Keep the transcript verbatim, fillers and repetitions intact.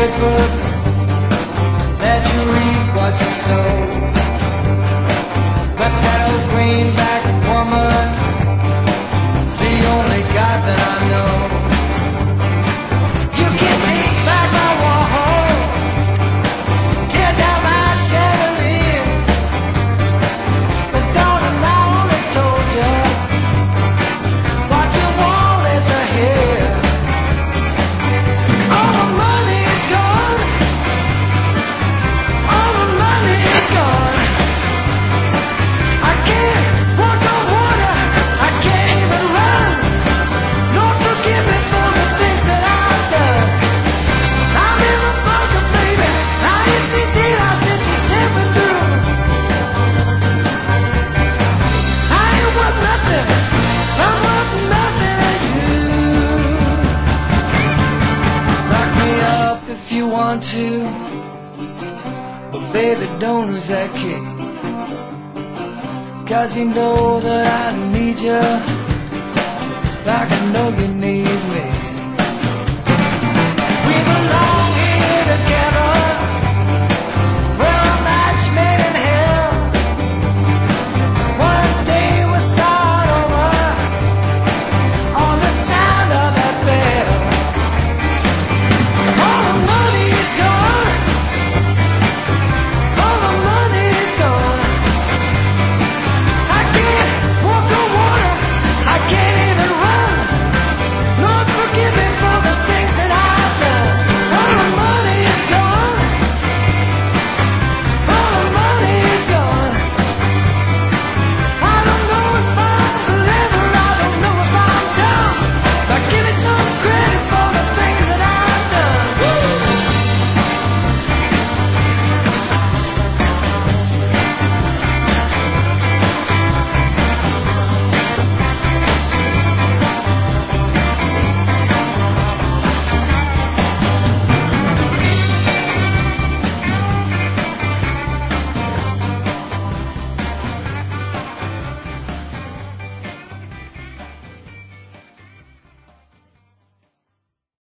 good book that you reap what you sow. But that old greenback woman is the only God that I know. You can take back my wall, tear down my chandelier, but darling, I only told you what you wanted to hear. All the money is gone, all the money is gone. I can't walk on water, I can't even run. Lord, forgive me for the things that I've done. I'm in a bunker, baby, I ain't seen daylight since you sent me through. I ain't worth nothing, I'm worth nothing to you. Lock me up if you want to, but baby, don't lose that key. 'Cause you know that I need you, like I know you need me.